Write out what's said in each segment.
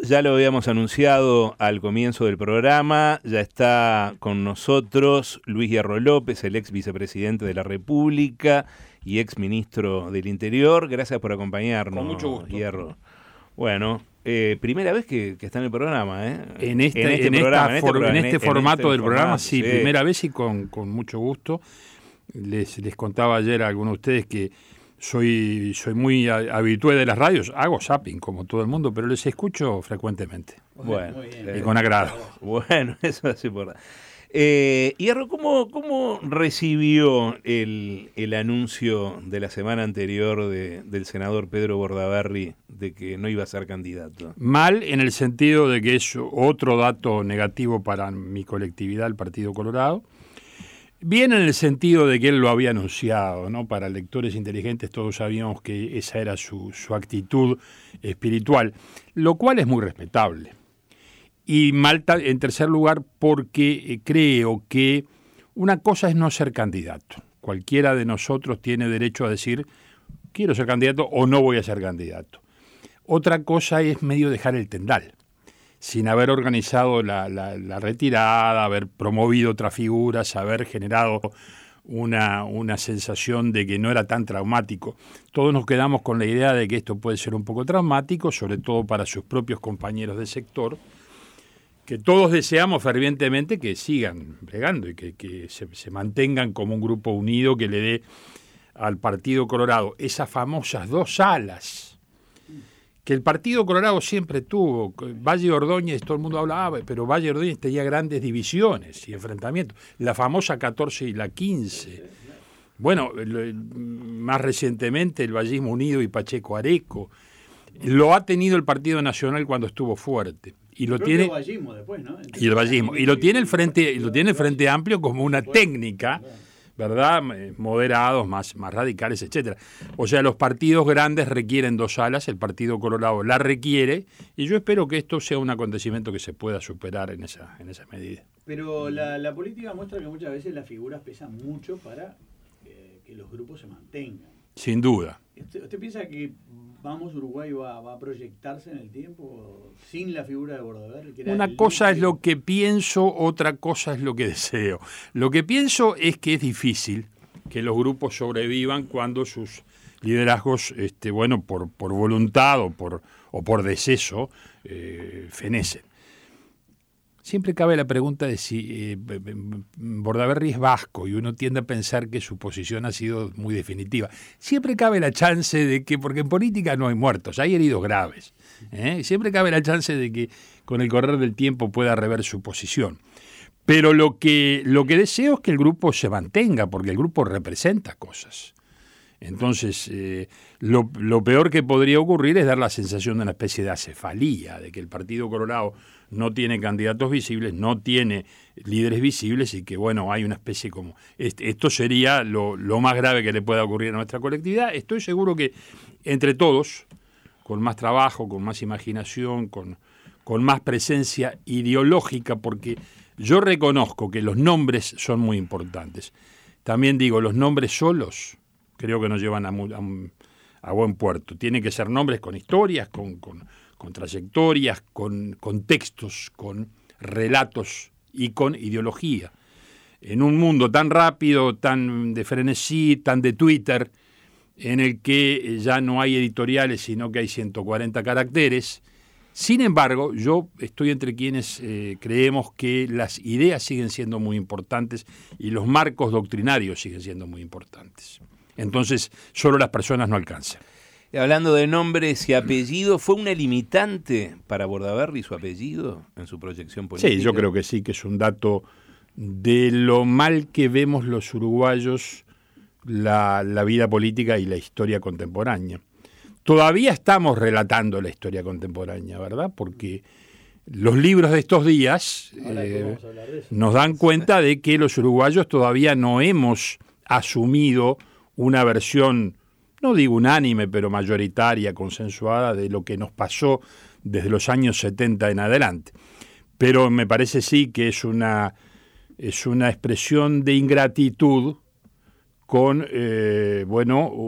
ya lo habíamos anunciado al comienzo del programa, ya está con nosotros Luis Hierro López, el ex vicepresidente de la República y ex ministro del Interior. Gracias por acompañarnos, con mucho gusto. Hierro. Bueno, primera vez que está en el programa, ¿eh? En este formato del programa, sí, primera vez y con mucho gusto. Les contaba ayer a algunos de ustedes que soy muy habitué de las radios, hago zapping como todo el mundo, pero les escucho frecuentemente. Bueno, y con agrado. Bueno, eso es importante. Hierro, ¿cómo recibió el anuncio de la semana anterior del senador Pedro Bordaberry de que no iba a ser candidato? Mal, en el sentido de que es otro dato negativo para mi colectividad, el Partido Colorado. Bien en el sentido de que él lo había anunciado, ¿no? Para lectores inteligentes todos sabíamos que esa era su actitud espiritual, lo cual es muy respetable. Y mal en tercer lugar porque creo que una cosa es no ser candidato. Cualquiera de nosotros tiene derecho a decir quiero ser candidato o no voy a ser candidato. Otra cosa es medio dejar el tendal, sin haber organizado la retirada, haber promovido otras figuras, haber generado una sensación de que no era tan traumático. Todos nos quedamos con la idea de que esto puede ser un poco traumático, sobre todo para sus propios compañeros de sector, que todos deseamos fervientemente que sigan bregando y que se mantengan como un grupo unido que le dé al Partido Colorado esas famosas dos alas que el Partido Colorado siempre tuvo. Valle Ordóñez, todo el mundo hablaba, pero Valle Ordóñez tenía grandes divisiones y enfrentamientos. La famosa 14 y la 15. Bueno, más recientemente el Vallismo Unido y Pacheco Areco. Lo ha tenido el Partido Nacional cuando estuvo fuerte. Y lo tiene vallismo después, ¿no? Y el vallismo. Y lo tiene el Frente Amplio como una técnica, ¿verdad? Moderados, más radicales, etcétera. O sea, los partidos grandes requieren dos alas, el Partido Colorado la requiere, y yo espero que esto sea un acontecimiento que se pueda superar en esa medida. Pero la política muestra que muchas veces las figuras pesan mucho para que los grupos se mantengan. Sin duda. ¿Usted piensa que Vamos Uruguay va a proyectarse en el tiempo sin la figura de Bordaberry? Una cosa es lo que pienso, otra cosa es lo que deseo. Lo que pienso es que es difícil que los grupos sobrevivan cuando sus liderazgos, por voluntad o por deceso, fenecen. Siempre cabe la pregunta de si Bordaberry es vasco y uno tiende a pensar que su posición ha sido muy definitiva. Siempre cabe la chance de que, porque en política no hay muertos, hay heridos graves. Siempre cabe la chance de que con el correr del tiempo pueda rever su posición. Pero lo que deseo es que el grupo se mantenga, porque el grupo representa cosas. Entonces, lo peor que podría ocurrir es dar la sensación de una especie de acefalía, de que el Partido Colorado no tiene candidatos visibles, no tiene líderes visibles y que, hay una especie como... Esto sería lo más grave que le pueda ocurrir a nuestra colectividad. Estoy seguro que entre todos, con más trabajo, con más imaginación, con más presencia ideológica, porque yo reconozco que los nombres son muy importantes. También digo, los nombres solos creo que nos llevan a buen puerto. Tienen que ser nombres con historias, con trayectorias, con contextos, con relatos y con ideología. En un mundo tan rápido, tan de frenesí, tan de Twitter, en el que ya no hay editoriales, sino que hay 140 caracteres. Sin embargo, yo estoy entre quienes creemos que las ideas siguen siendo muy importantes y los marcos doctrinarios siguen siendo muy importantes. Entonces, solo las personas no alcanzan. Hablando de nombres y apellidos, ¿fue una limitante para Bordaberry su apellido en su proyección política? Sí, yo creo que sí, que es un dato de lo mal que vemos los uruguayos la vida política y la historia contemporánea. Todavía estamos relatando la historia contemporánea, ¿verdad? Porque los libros de estos días nos dan cuenta de que los uruguayos todavía no hemos asumido una versión, no digo unánime, pero mayoritaria, consensuada, de lo que nos pasó desde los años 70 en adelante. Pero me parece sí que es una expresión de ingratitud con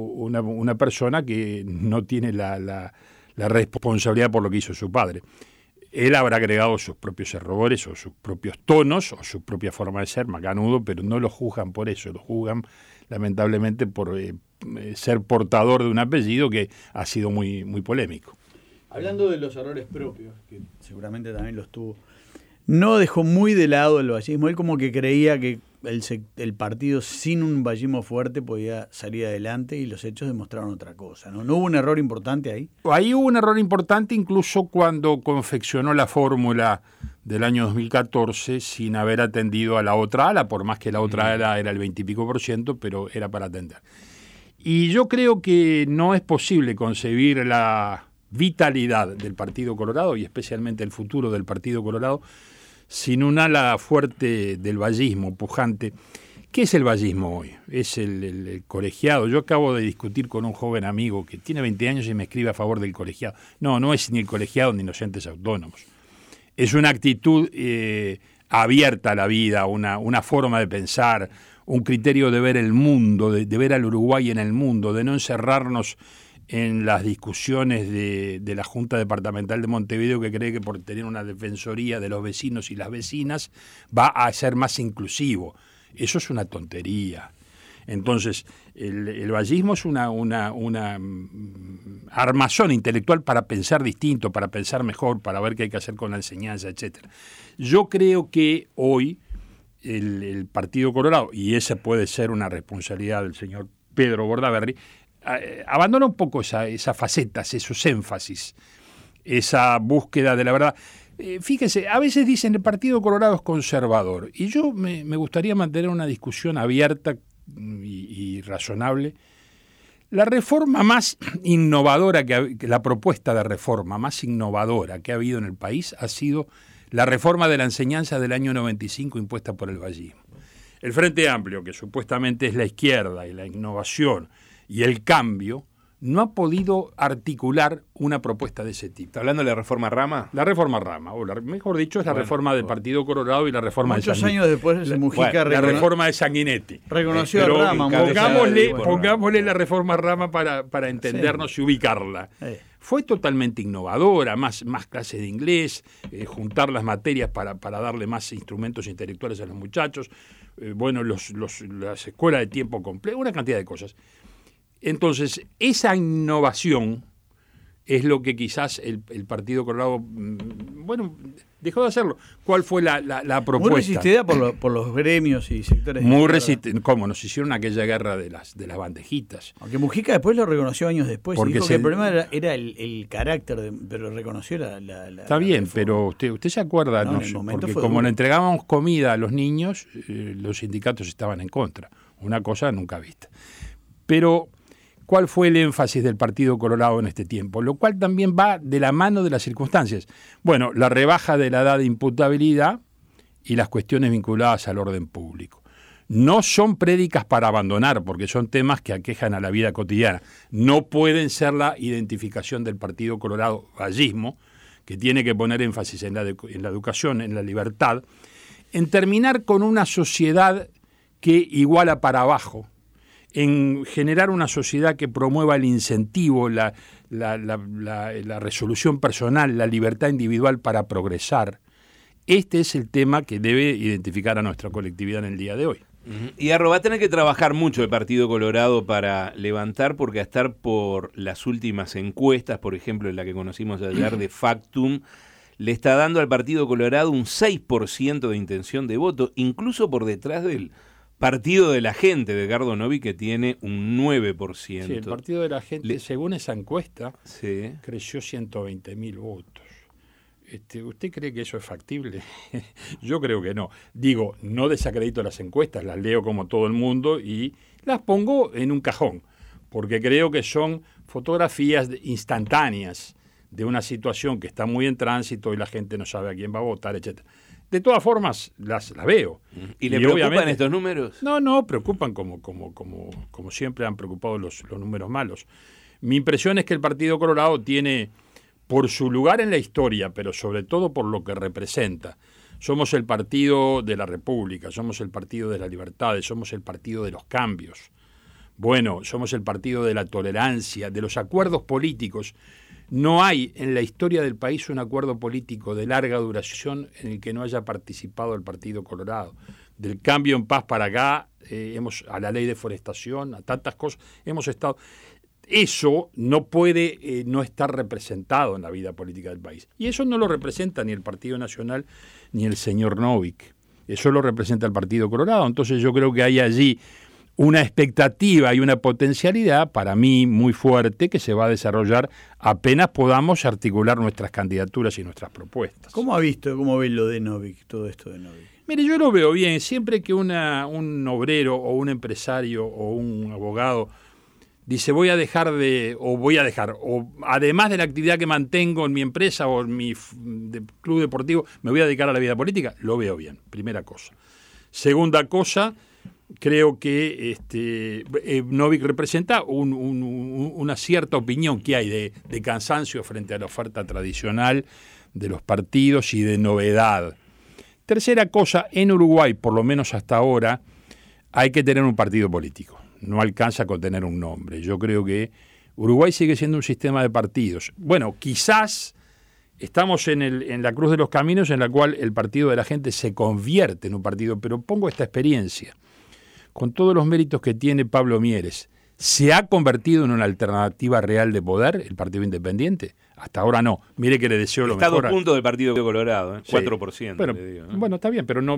una persona que no tiene la responsabilidad por lo que hizo su padre. Él habrá agregado sus propios errores o sus propios tonos o su propia forma de ser, macanudo, pero no lo juzgan por eso, lo juzgan lamentablemente por ser portador de un apellido que ha sido muy, muy polémico. Hablando de los errores propios, que seguramente también los tuvo, no dejó muy de lado el vallismo. Él como que creía que el partido sin un vallismo fuerte podía salir adelante y los hechos demostraron otra cosa, ¿no? ¿No hubo un error importante ahí? Ahí hubo un error importante incluso cuando confeccionó la fórmula del año 2014 sin haber atendido a la otra ala, por más que la otra ala era el 20 y pico %, pero era para atender. Y yo creo que no es posible concebir la vitalidad del Partido Colorado y especialmente el futuro del Partido Colorado sin un ala fuerte del vallismo, pujante. ¿Qué es el vallismo hoy? Es el colegiado. Yo acabo de discutir con un joven amigo que tiene 20 años y me escribe a favor del colegiado. No es ni el colegiado ni los entes autónomos. Es una actitud abierta a la vida, una forma de pensar, un criterio de ver el mundo, de ver al Uruguay en el mundo, de no encerrarnos en las discusiones de la Junta Departamental de Montevideo, que cree que por tener una defensoría de los vecinos y las vecinas va a ser más inclusivo. Eso es una tontería. Entonces, el vallismo es una armazón intelectual para pensar distinto, para pensar mejor, para ver qué hay que hacer con la enseñanza, etcétera. Yo creo que hoy el Partido Colorado, y esa puede ser una responsabilidad del señor Pedro Bordaberry, abandona un poco esas facetas, esos énfasis, esa búsqueda de la verdad. Fíjense, a veces dicen el Partido Colorado es conservador, y yo me gustaría mantener una discusión abierta y razonable. La reforma más innovadora, la propuesta de reforma más innovadora que ha habido en el país ha sido la reforma de la enseñanza del año 95 impuesta por el vallismo. El Frente Amplio, que supuestamente es la izquierda y la innovación y el cambio, no ha podido articular una propuesta de ese tipo. ¿Está hablando de la reforma Rama? La reforma Rama, o mejor dicho, es la reforma del Partido Colorado y la reforma muchos de Sanguinetti. Años después Mujica la reforma de Sanguinetti. Reconoció a Rama. Pongámosle la reforma Rama para entendernos y ubicarla. Fue totalmente innovadora, más clases de inglés, juntar las materias para darle más instrumentos intelectuales a los muchachos, las escuelas de tiempo completo, una cantidad de cosas. Entonces, esa innovación es lo que quizás el Partido Colorado, dejó de hacerlo. ¿Cuál fue la propuesta? Muy resistida por los gremios y sectores. Muy resistida. ¿Cómo? Nos hicieron aquella guerra de las bandejitas. Aunque Mujica después lo reconoció años después. Porque dijo que el problema era el carácter, pero reconoció la Está bien, pero usted se acuerda, porque como le entregábamos comida a los niños, los sindicatos estaban en contra. Una cosa nunca vista. Pero ¿cuál fue el énfasis del Partido Colorado en este tiempo? Lo cual también va de la mano de las circunstancias. Bueno, la rebaja de la edad de imputabilidad y las cuestiones vinculadas al orden público. No son prédicas para abandonar, porque son temas que aquejan a la vida cotidiana. No pueden ser la identificación del Partido Colorado vallismo, que tiene que poner énfasis en la educación, en la libertad, en terminar con una sociedad que iguala para abajo, en generar una sociedad que promueva el incentivo, la resolución personal, la libertad individual para progresar. Este es el tema que debe identificar a nuestra colectividad en el día de hoy. Y va a tener que trabajar mucho el Partido Colorado para levantar, porque a estar por las últimas encuestas, por ejemplo, en la que conocimos ayer de Factum, le está dando al Partido Colorado un 6% de intención de voto, incluso por detrás del Partido de la Gente de Edgardo Novi, que tiene un 9%. Sí, el Partido de la Gente, según esa encuesta, sí, creció 120.000 votos. ¿Usted cree que eso es factible? Yo creo que no. Digo, no desacredito las encuestas, las leo como todo el mundo y las pongo en un cajón, porque creo que son fotografías instantáneas de una situación que está muy en tránsito y la gente no sabe a quién va a votar, etcétera. De todas formas, las veo. ¿Y le preocupan estos números? No, preocupan como siempre han preocupado los números malos. Mi impresión es que el Partido Colorado tiene, por su lugar en la historia, pero sobre todo por lo que representa, somos el partido de la República, somos el partido de las libertades, somos el partido de los cambios. Bueno, somos el partido de la tolerancia, de los acuerdos políticos. No hay en la historia del país un acuerdo político de larga duración en el que no haya participado el Partido Colorado. Del cambio en paz para acá, a la ley de forestación, a tantas cosas, hemos estado... Eso no puede no estar representado en la vida política del país. Y eso no lo representa ni el Partido Nacional ni el señor Novik. Eso lo representa el Partido Colorado. Entonces yo creo que hay allí una expectativa y una potencialidad, para mí muy fuerte, que se va a desarrollar apenas podamos articular nuestras candidaturas y nuestras propuestas. ¿Cómo ve lo de Novik, todo esto de Novik? Mire, yo lo veo bien. Siempre que un obrero o un empresario o un abogado dice o además de la actividad que mantengo en mi empresa o en mi club deportivo, me voy a dedicar a la vida política, lo veo bien, primera cosa. Segunda cosa, creo que Novik representa una cierta opinión que hay de cansancio frente a la oferta tradicional de los partidos y de novedad. Tercera cosa, en Uruguay, por lo menos hasta ahora, hay que tener un partido político. No alcanza con tener un nombre. Yo creo que Uruguay sigue siendo un sistema de partidos. Bueno, quizás estamos en la cruz de los caminos en la cual el Partido de la Gente se convierte en un partido, pero pongo esta experiencia. Con todos los méritos que tiene Pablo Mieres, ¿se ha convertido en una alternativa real de poder el Partido Independiente? Hasta ahora no. Mire que le deseo lo mejor. Está a 2 puntos del Partido Colorado, sí. 4%. Bueno, le digo, ¿no? Bueno, está bien, pero no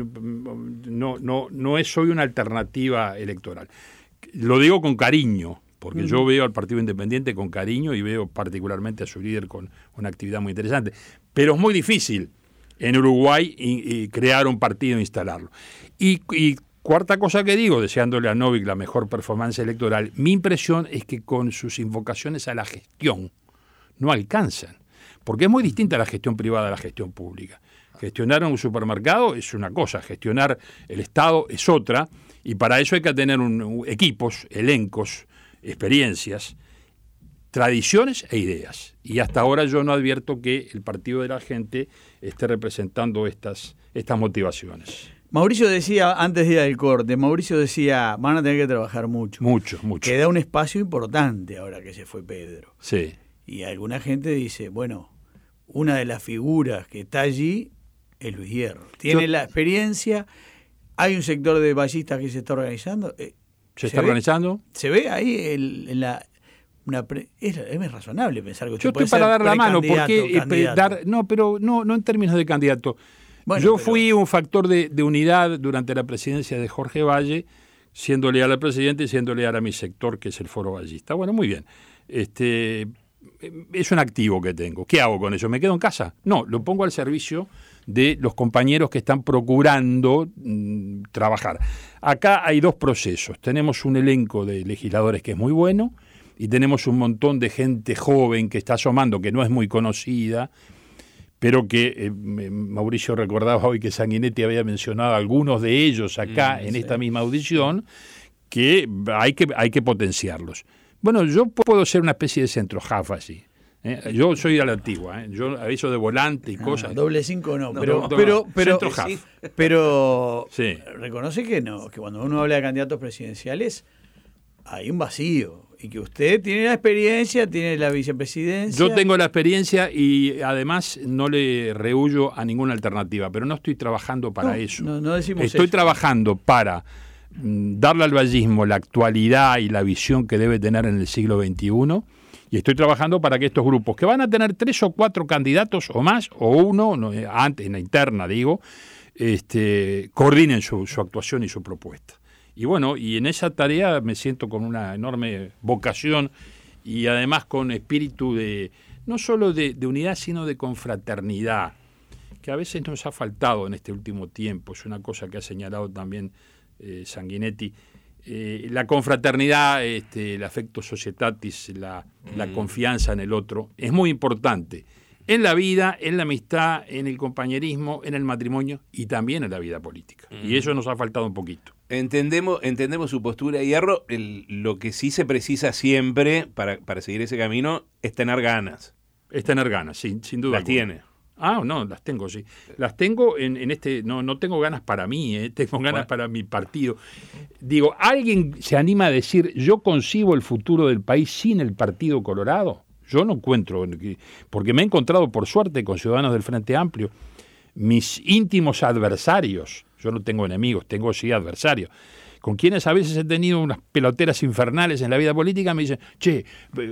es hoy una alternativa electoral. Lo digo con cariño, porque yo veo al Partido Independiente con cariño y veo particularmente a su líder con una actividad muy interesante. Pero es muy difícil en Uruguay y crear un partido e instalarlo. Y cuarta cosa que digo, deseándole a Novik la mejor performance electoral, mi impresión es que con sus invocaciones a la gestión no alcanzan, porque es muy distinta la gestión privada a la gestión pública. Gestionar un supermercado es una cosa, gestionar el Estado es otra, y para eso hay que tener equipos, elencos, experiencias, tradiciones e ideas. Y hasta ahora yo no advierto que el Partido de la Gente esté representando estas motivaciones. Mauricio decía, antes de ir al corte, van a tener que trabajar mucho. Mucho. Queda un espacio importante ahora que se fue Pedro. Sí. Y alguna gente dice, bueno, una de las figuras que está allí es Luis Hierro. Tiene la experiencia, hay un sector de ballistas que se está organizando. ¿Se está organizando? Se ve ahí es razonable pensar que usted yo estoy para dar la mano, porque no en términos de candidato. Bueno, fui un factor de unidad durante la presidencia de Jorge Valle, siendo leal al presidente y siendo leal a mi sector, que es el Foro Ballista. Bueno, muy bien. Es un activo que tengo. ¿Qué hago con eso? ¿Me quedo en casa? No, lo pongo al servicio de los compañeros que están procurando trabajar. Acá hay 2 procesos. Tenemos un elenco de legisladores que es muy bueno y tenemos un montón de gente joven que está asomando, que no es muy conocida, pero que Mauricio recordaba hoy que Sanguinetti había mencionado a algunos de ellos acá en esta misma audición, que hay que potenciarlos. Bueno, yo puedo ser una especie de centro-half así. Yo soy a la antigua, yo aviso de volante y cosas. Doble 5 no, pero sí. Reconoce que no, que cuando uno habla de candidatos presidenciales hay un vacío y que usted tiene la experiencia, tiene la vicepresidencia. Yo tengo la experiencia y además no le rehuyo a ninguna alternativa, pero no estoy trabajando para eso. No decimos estoy eso. trabajando para darle al vallismo la actualidad y la visión que debe tener en el siglo XXI. Y estoy trabajando para que estos grupos, que van a tener 3 o 4 candidatos o más, o uno, antes en la interna digo, coordinen su actuación y su propuesta. Y bueno, y en esa tarea me siento con una enorme vocación y además con espíritu no solo de unidad, sino de confraternidad, que a veces nos ha faltado en este último tiempo. Es una cosa que ha señalado también Sanguinetti. La confraternidad, el affecto societatis, la confianza en el otro, es muy importante en la vida, en la amistad, en el compañerismo, en el matrimonio y también en la vida política. Y eso nos ha faltado un poquito. Entendemos su postura, Hierro. Lo que sí se precisa siempre para seguir ese camino es tener ganas. Es tener ganas, sí, sin duda. Las tiene. No, las tengo, sí. Las tengo no tengo ganas para mí, tengo ganas para mi partido. Digo, ¿alguien se anima a decir, yo concibo el futuro del país sin el Partido Colorado? Yo no encuentro, porque me he encontrado por suerte con ciudadanos del Frente Amplio, mis íntimos adversarios, yo no tengo enemigos, tengo sí adversarios, con quienes a veces he tenido unas peloteras infernales en la vida política, me dicen, che,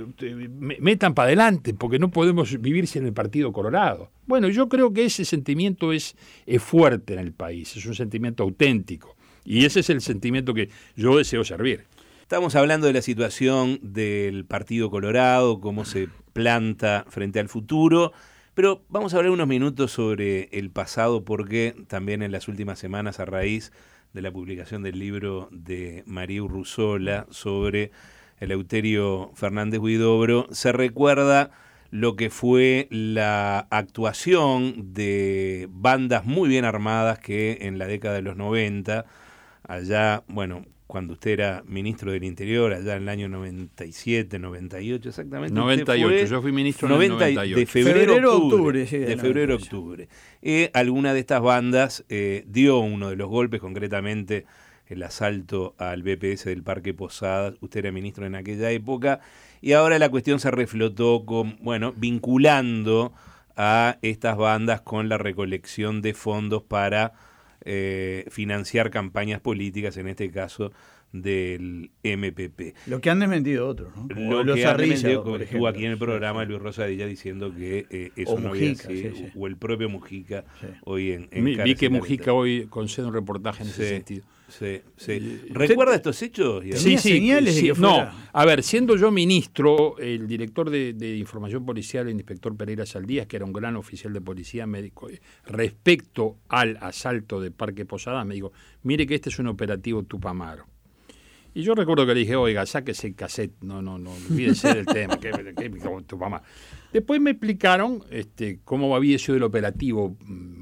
metan para adelante, porque no podemos vivir sin el Partido Colorado. Bueno, yo creo que ese sentimiento es fuerte en el país, es un sentimiento auténtico, y ese es el sentimiento que yo deseo servir. Estamos hablando de la situación del Partido Colorado, cómo se planta frente al futuro, pero vamos a hablar unos minutos sobre el pasado, porque también en las últimas semanas, a raíz de la publicación del libro de María Urruzola sobre Eleuterio Fernández Huidobro, se recuerda lo que fue la actuación de bandas muy bien armadas que en la década de los 90, allá, bueno, cuando usted era ministro del Interior, allá en el año 97, 98, exactamente. 98, yo fui ministro en el 98. De febrero-octubre. Sí, de febrero-octubre. Alguna de estas bandas dio uno de los golpes, concretamente el asalto al BPS del Parque Posadas. Usted era ministro en aquella época, y ahora la cuestión se reflotó con, vinculando a estas bandas con la recolección de fondos para financiar campañas políticas, en este caso del MPP. Lo que han desmentido otros, ¿no? Lo que han desmentido, estuvo aquí en el programa Luis Rosadilla diciendo que eso no había sido, o el propio Mujica hoy en Vi que Mujica hoy concede un reportaje en ese sentido. Sí. ¿Recuerda estos hechos? Sí. Señales de que fuera... No, a ver, siendo yo ministro, el director de Información Policial, el inspector Pereira Saldías, que era un gran oficial de policía, me dijo, respecto al asalto de Parque Posadas, me dijo, mire que este es un operativo Tupamaro. Y yo recuerdo que le dije, oiga, sáquese el cassette, no, olvídese del tema, que Tupamaro. Después me explicaron cómo había sido el operativo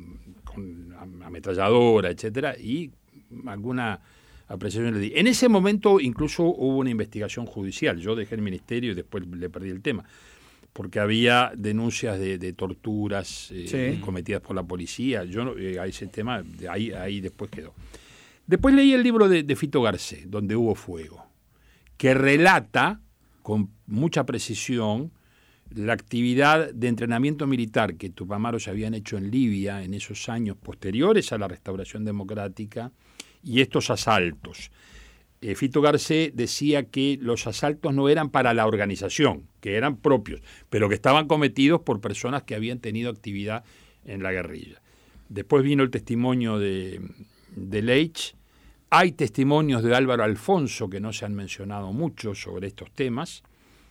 con ametralladora, etcétera, y alguna apreciación le di. En ese momento incluso hubo una investigación judicial. Yo dejé el ministerio y después le perdí el tema, porque había denuncias de torturas cometidas por la policía. Yo a ese tema, ahí después quedó. Después leí el libro de Fito Garcés, Donde hubo fuego, que relata con mucha precisión la actividad de entrenamiento militar que tupamaros habían hecho en Libia en esos años posteriores a la restauración democrática y estos asaltos. Fito Garcés decía que los asaltos no eran para la organización, que eran propios, pero que estaban cometidos por personas que habían tenido actividad en la guerrilla. Después vino el testimonio de Leitch. Hay testimonios de Álvaro Alfonso que no se han mencionado mucho sobre estos temas.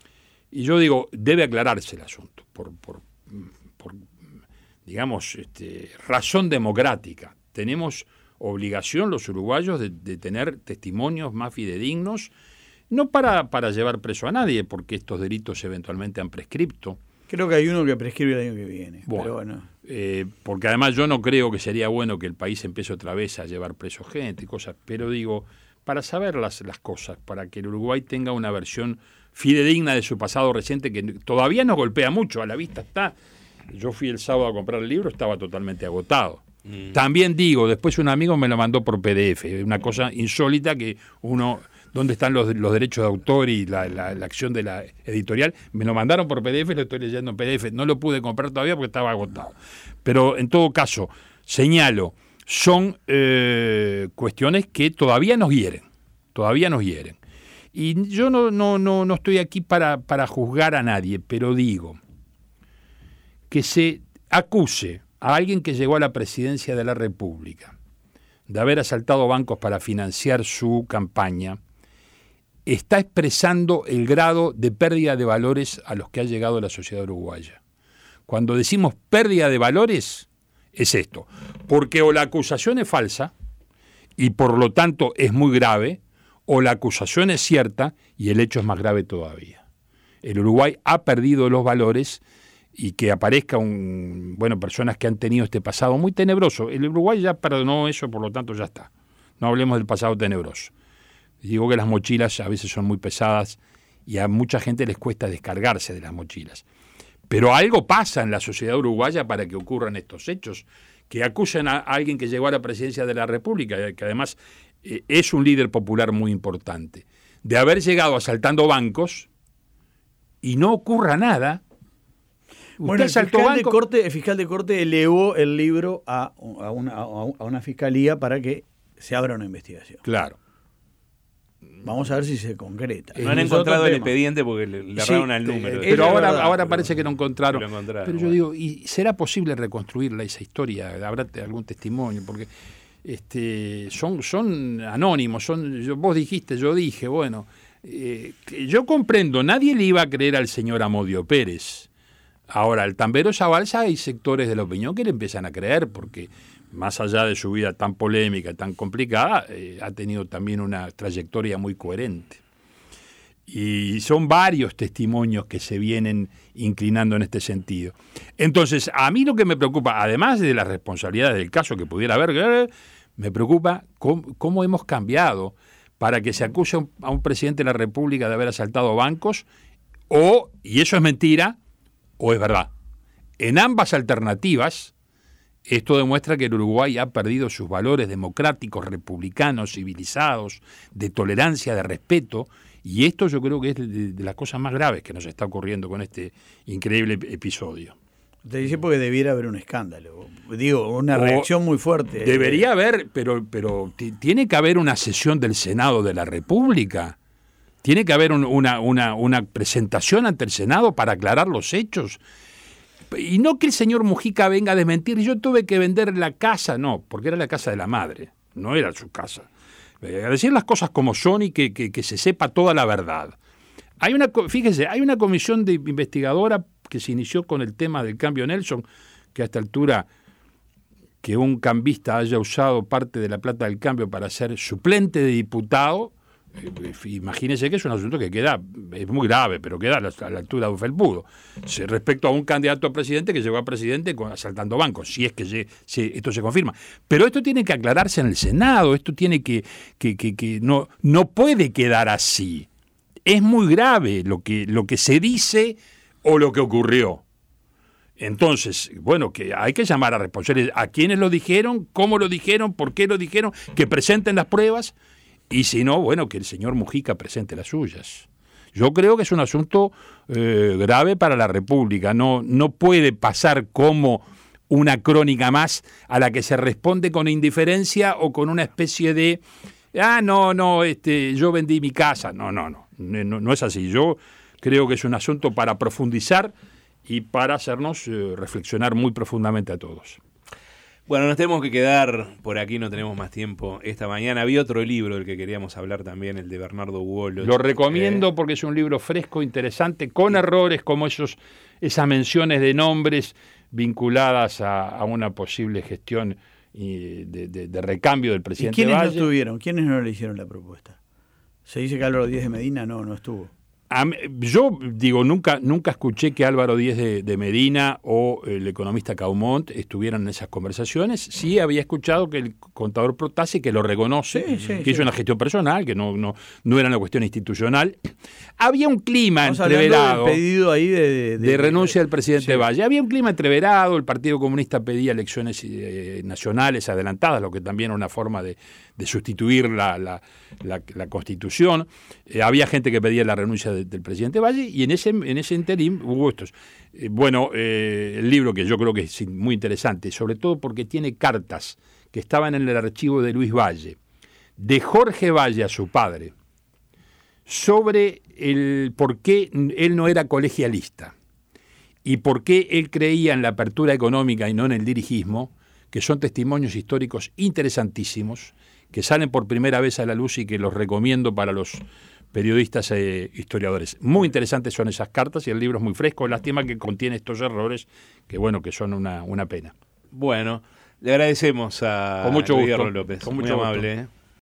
Y yo digo, debe aclararse el asunto por digamos, razón democrática. Tenemos obligación los uruguayos de tener testimonios más fidedignos, no para llevar preso a nadie, porque estos delitos eventualmente han prescripto. Creo que hay uno que prescribe el año que viene. Bueno. Porque además yo no creo que sería bueno que el país empiece otra vez a llevar preso gente y cosas, pero digo, para saber las cosas, para que el Uruguay tenga una versión fidedigna de su pasado reciente que todavía nos golpea mucho, a la vista está. Yo fui el sábado a comprar el libro, estaba totalmente agotado. También digo, después un amigo me lo mandó por PDF, una cosa insólita que uno, ¿dónde están los derechos de autor y la acción de la editorial? Me lo mandaron por PDF, lo estoy leyendo en PDF, no lo pude comprar todavía porque estaba agotado. Pero en todo caso, señalo, son cuestiones que todavía nos hieren. Y yo no estoy aquí para juzgar a nadie, pero digo que se acuse a alguien que llegó a la presidencia de la República de haber asaltado bancos para financiar su campaña, está expresando el grado de pérdida de valores a los que ha llegado la sociedad uruguaya. Cuando decimos pérdida de valores, es esto, porque o la acusación es falsa y por lo tanto es muy grave, o la acusación es cierta y el hecho es más grave todavía. El Uruguay ha perdido los valores y que aparezca personas que han tenido este pasado muy tenebroso. El Uruguay ya perdonó eso, por lo tanto ya está. No hablemos del pasado tenebroso. Digo que las mochilas a veces son muy pesadas y a mucha gente les cuesta descargarse de las mochilas. Pero algo pasa en la sociedad uruguaya para que ocurran estos hechos, que acusan a alguien que llegó a la presidencia de la República, que además es un líder popular muy importante, de haber llegado asaltando bancos y no ocurra nada. Bueno, el fiscal de corte elevó el libro a una fiscalía para que se abra una investigación. Claro. Vamos a ver si se concreta. No han encontrado el expediente porque le erraron al número. Pero ahora parece que lo encontraron. Pero yo digo, ¿y será posible reconstruirla esa historia? ¿Habrá algún testimonio? Porque son anónimos. Vos dijiste, yo dije, bueno, yo comprendo, nadie le iba a creer al señor Amodio Pérez. Ahora, al Tambero Zabalza hay sectores de la opinión que le empiezan a creer porque más allá de su vida tan polémica, tan complicada, ha tenido también una trayectoria muy coherente. Y son varios testimonios que se vienen inclinando en este sentido. Entonces, a mí lo que me preocupa, además de las responsabilidades del caso que pudiera haber, me preocupa cómo hemos cambiado para que se acuse a un presidente de la República de haber asaltado bancos, y eso es mentira, o es verdad. En ambas alternativas, esto demuestra que el Uruguay ha perdido sus valores democráticos, republicanos, civilizados, de tolerancia, de respeto, y esto yo creo que es de las cosas más graves que nos está ocurriendo con este increíble episodio. Te dice porque debiera haber un escándalo, digo, una reacción muy fuerte. Debería haber, pero tiene que haber una sesión del Senado de la República. Tiene que haber una presentación ante el Senado para aclarar los hechos. Y no que el señor Mujica venga a desmentir, yo tuve que vender la casa, no, porque era la casa de la madre, no era su casa. A decir las cosas como son y que se sepa toda la verdad. Fíjese, hay una comisión de investigadora que se inició con el tema del cambio Nelson, que a esta altura que un cambista haya usado parte de la plata del cambio para ser suplente de diputado, imagínese que es un asunto que es muy grave, pero queda a la altura de un felpudo respecto a un candidato a presidente que llegó a presidente asaltando bancos, si es que esto se confirma. Pero esto tiene que aclararse en el Senado, esto tiene que no puede quedar así. Es muy grave lo que se dice o lo que ocurrió. Entonces, bueno, que hay que llamar a responsables, a quienes lo dijeron, cómo lo dijeron, por qué lo dijeron, que presenten las pruebas. Y si no, bueno, que el señor Mujica presente las suyas. Yo creo que es un asunto grave para la República. No puede pasar como una crónica más a la que se responde con indiferencia o con una especie de yo vendí mi casa. No es así. Yo creo que es un asunto para profundizar y para hacernos reflexionar muy profundamente a todos. Bueno, nos tenemos que quedar por aquí, no tenemos más tiempo esta mañana. Había otro libro del que queríamos hablar también, el de Bernardo Wolosch. Lo recomiendo porque es un libro fresco, interesante, con errores como esas menciones de nombres vinculadas a una posible gestión de recambio del presidente Valle. ¿Y quiénes Valle. no estuvieron? ¿Quiénes no le hicieron la propuesta? Se dice que Álvaro Díez de Medina no estuvo. Yo digo, nunca escuché que Álvaro Díez de Medina o el economista Caumont estuvieran en esas conversaciones. Sí había escuchado que el contador Protasi, que lo reconoce, hizo una gestión personal, que no era una cuestión institucional. Había un clima entreverado. Pedido ahí de renuncia del presidente Valle. Había un clima entreverado, el Partido Comunista pedía elecciones nacionales adelantadas, lo que también era una forma de sustituir la Constitución. Había gente que pedía la renuncia del presidente Valle y en ese interín hubo estos. El libro que yo creo que es muy interesante, sobre todo porque tiene cartas que estaban en el archivo de Luis Valle, de Jorge Valle a su padre, sobre el por qué él no era colegialista y por qué él creía en la apertura económica y no en el dirigismo, que son testimonios históricos interesantísimos, que salen por primera vez a la luz y que los recomiendo para los periodistas e historiadores. Muy interesantes son esas cartas y el libro es muy fresco. Lástima que contiene estos errores que son una pena. Bueno, le agradecemos a Con mucho gusto. Guillermo López. Con mucho muy amable. gusto.